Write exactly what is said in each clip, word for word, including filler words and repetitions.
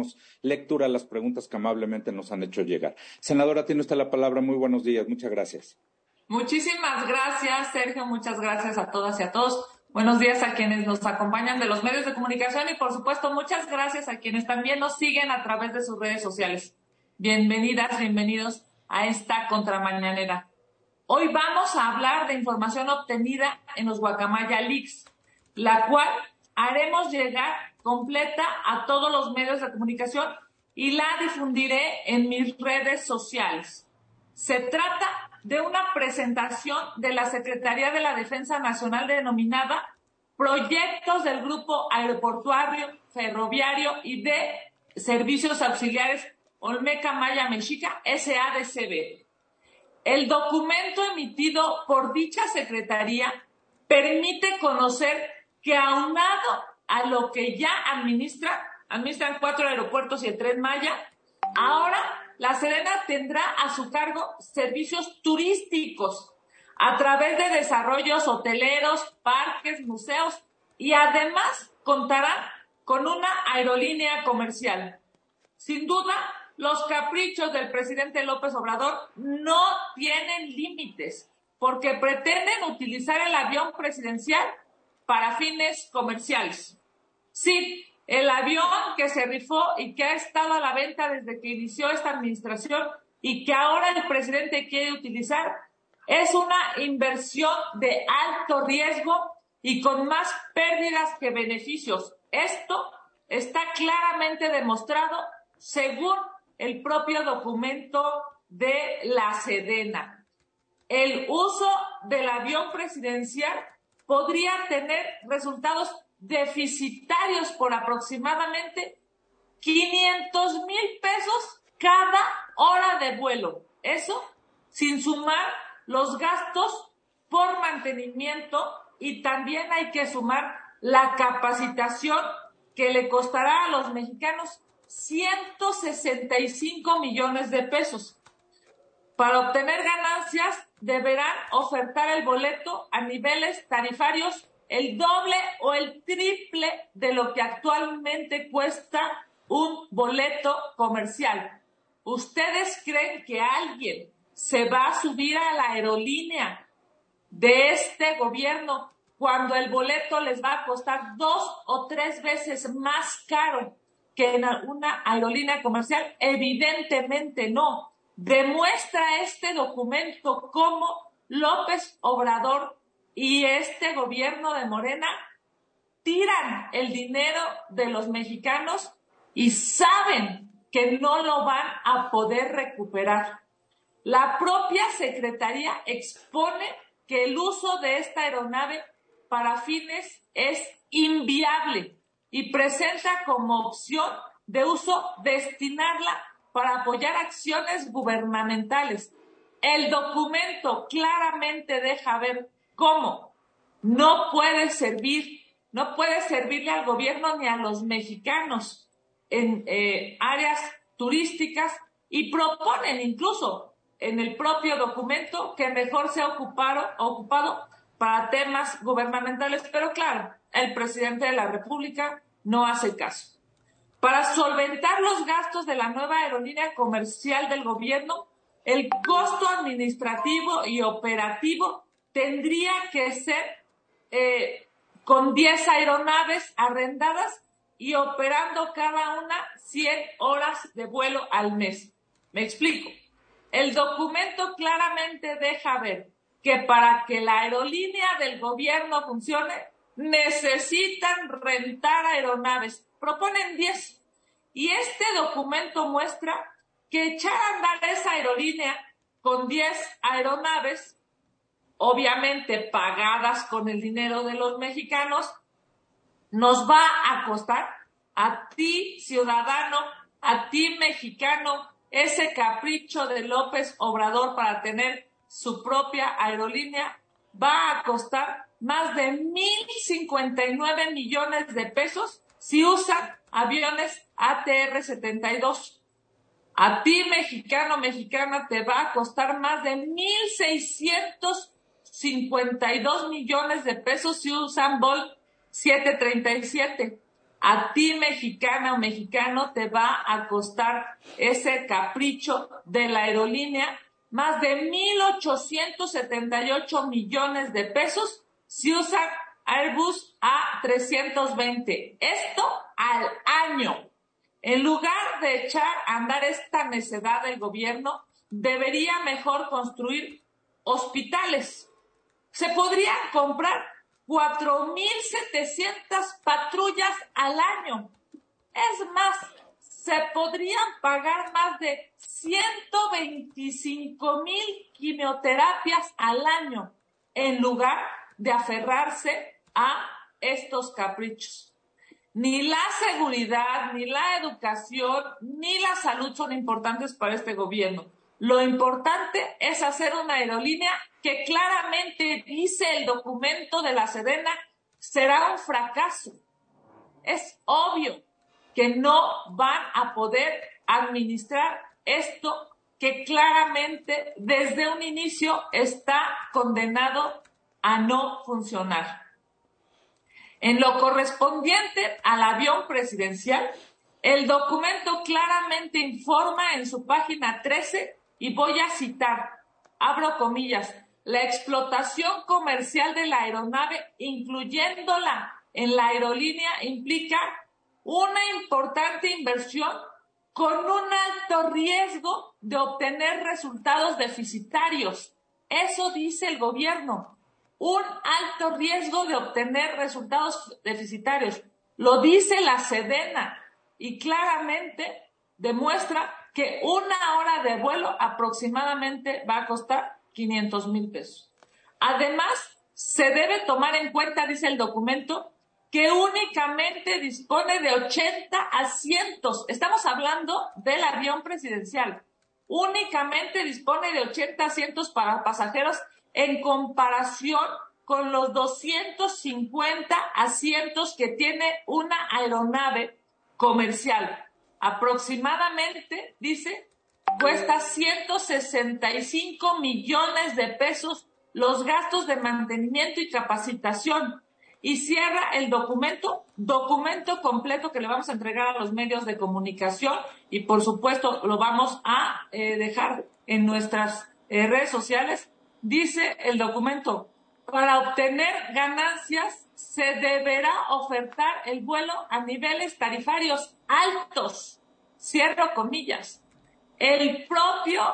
daremos lectura a las preguntas que amablemente nos han hecho llegar. Senadora, tiene usted la palabra. Muy buenos días. Muchas gracias. Muchísimas gracias, Sergio. Muchas gracias a todas y a todos. Buenos días a quienes nos acompañan de los medios de comunicación y, por supuesto, muchas gracias a quienes también nos siguen a través de sus redes sociales. Bienvenidas, bienvenidos a esta contramañanera. Hoy vamos a hablar de información obtenida en los Guacamaya Leaks, la cual haremos llegar completa a todos los medios de comunicación y la difundiré en mis redes sociales. Se trata de una presentación de la Secretaría de la Defensa Nacional denominada Proyectos del Grupo Aeroportuario, Ferroviario y de Servicios Auxiliares Olmeca Maya Mexica S A D C B. El documento emitido por dicha Secretaría permite conocer que, aunado a lo que ya administra, administran cuatro aeropuertos y el Tren Maya, ahora la Sedena tendrá a su cargo servicios turísticos a través de desarrollos hoteleros, parques, museos y además contará con una aerolínea comercial. Sin duda, los caprichos del presidente López Obrador no tienen límites porque pretenden utilizar el avión presidencial para fines comerciales. Sí, el avión que se rifó y que ha estado a la venta desde que inició esta administración y que ahora el presidente quiere utilizar es una inversión de alto riesgo y con más pérdidas que beneficios. Esto está claramente demostrado según el propio documento de la Sedena. El uso del avión presidencial podría tener resultados deficitarios por aproximadamente quinientos mil pesos cada hora de vuelo. Eso sin sumar los gastos por mantenimiento, y también hay que sumar la capacitación que le costará a los mexicanos ciento sesenta y cinco millones de pesos. Para obtener ganancias deberán ofertar el boleto a niveles tarifarios el doble o el triple de lo que actualmente cuesta un boleto comercial. ¿Ustedes creen que alguien se va a subir a la aerolínea de este gobierno cuando el boleto les va a costar dos o tres veces más caro que en una aerolínea comercial? Evidentemente no. Demuestra este documento cómo López Obrador y este gobierno de Morena tiran el dinero de los mexicanos y saben que no lo van a poder recuperar. La propia Secretaría expone que el uso de esta aeronave para fines es inviable y presenta como opción de uso destinarla para apoyar acciones gubernamentales. El documento claramente deja ver cómo no puede servir, no puede servirle al gobierno ni a los mexicanos en eh, áreas turísticas, y proponen incluso en el propio documento que mejor sea ocupado, ocupado para temas gubernamentales, pero claro, el presidente de la República no hace caso. Para solventar los gastos de la nueva aerolínea comercial del gobierno, el costo administrativo y operativo tendría que ser eh, con diez aeronaves arrendadas y operando cada una cien horas de vuelo al mes. Me explico. El documento claramente deja ver que para que la aerolínea del gobierno funcione, necesitan rentar aeronaves. Proponen diez. Y este documento muestra que echar a andar esa aerolínea con diez aeronaves, obviamente pagadas con el dinero de los mexicanos, nos va a costar a ti, ciudadano, a ti, mexicano, ese capricho de López Obrador para tener su propia aerolínea, va a costar más de mil cincuenta y nueve millones de pesos si usan aviones A T R setenta y dos. A ti, mexicano, mexicana, te va a costar más de mil seiscientos cincuenta y dos millones de pesos si usan Boeing setecientos treinta y siete. A ti, mexicana o mexicano, te va a costar ese capricho de la aerolínea más de mil ochocientos setenta y ocho millones de pesos si usan Airbus A trescientos veinte. Esto al año. En lugar de echar a andar esta necedad del gobierno, debería mejor construir hospitales. Se podrían comprar cuatro mil setecientas patrullas al año. Es más, se podrían pagar más de ciento veinticinco mil quimioterapias al año en lugar de aferrarse a estos caprichos. Ni la seguridad, ni la educación, ni la salud son importantes para este gobierno. Lo importante es hacer una aerolínea que claramente dice el documento de la Sedena será un fracaso. Es obvio que no van a poder administrar esto que claramente desde un inicio está condenado a no funcionar. En lo correspondiente al avión presidencial, el documento claramente informa en su página trece, y voy a citar, abro comillas, la explotación comercial de la aeronave, incluyéndola en la aerolínea, implica una importante inversión con un alto riesgo de obtener resultados deficitarios. Eso dice el gobierno. Un alto riesgo de obtener resultados deficitarios. Lo dice la Sedena y claramente demuestra que una hora de vuelo aproximadamente va a costar quinientos mil pesos. Además, se debe tomar en cuenta, dice el documento, que únicamente dispone de ochenta asientos. Estamos hablando del avión presidencial. Únicamente dispone de ochenta asientos para pasajeros en comparación con los doscientos cincuenta asientos que tiene una aeronave comercial. Aproximadamente, dice, cuesta ciento sesenta y cinco millones de pesos los gastos de mantenimiento y capacitación. Y cierra el documento, documento completo que le vamos a entregar a los medios de comunicación y por supuesto lo vamos a eh, dejar en nuestras eh, redes sociales. Dice el documento, para obtener ganancias se deberá ofertar el vuelo a niveles tarifarios altos. Cierro comillas. El propio,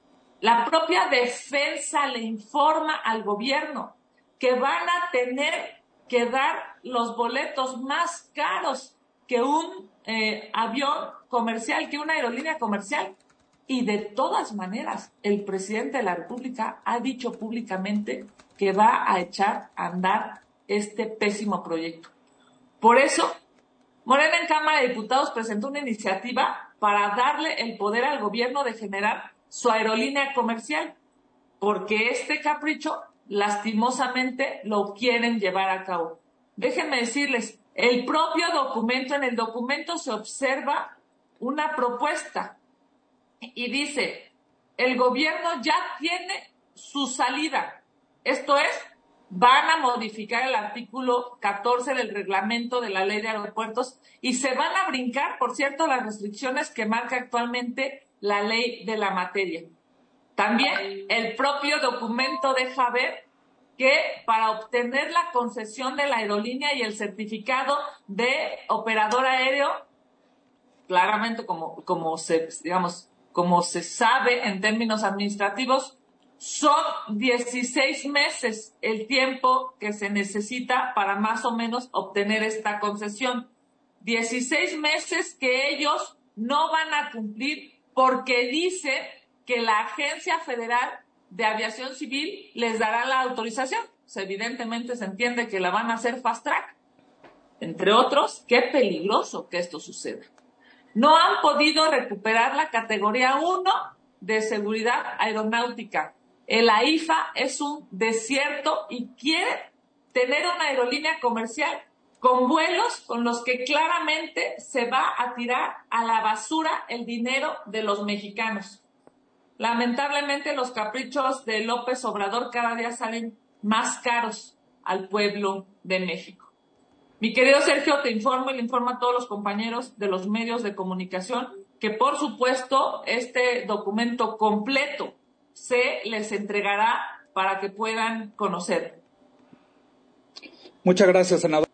la propia defensa le informa al gobierno que van a tener que dar los boletos más caros que un eh, avión comercial, que una aerolínea comercial. Y de todas maneras, el presidente de la República ha dicho públicamente que va a echar a andar este pésimo proyecto. Por eso, Morena en Cámara de Diputados presentó una iniciativa para darle el poder al gobierno de generar su aerolínea comercial, porque este capricho lastimosamente lo quieren llevar a cabo. Déjenme decirles, el propio documento, en el documento se observa una propuesta y dice, el gobierno ya tiene su salida. Esto es, van a modificar el artículo catorce del reglamento de la ley de aeropuertos y se van a brincar, por cierto, las restricciones que marca actualmente la ley de la materia. También el propio documento deja ver que para obtener la concesión de la aerolínea y el certificado de operador aéreo, claramente como, como se, digamos, como se sabe en términos administrativos, son dieciséis meses el tiempo que se necesita para más o menos obtener esta concesión. dieciséis meses que ellos no van a cumplir porque dice que la Agencia Federal de Aviación Civil les dará la autorización. Pues evidentemente se entiende que la van a hacer fast track. Entre otros, qué peligroso que esto suceda. No han podido recuperar la categoría uno de seguridad aeronáutica. El A I F A es un desierto y quiere tener una aerolínea comercial con vuelos con los que claramente se va a tirar a la basura el dinero de los mexicanos. Lamentablemente los caprichos de López Obrador cada día salen más caros al pueblo de México. Mi querido Sergio, te informo y le informo a todos los compañeros de los medios de comunicación que, por supuesto, este documento completo se les entregará para que puedan conocer. Muchas gracias, senador.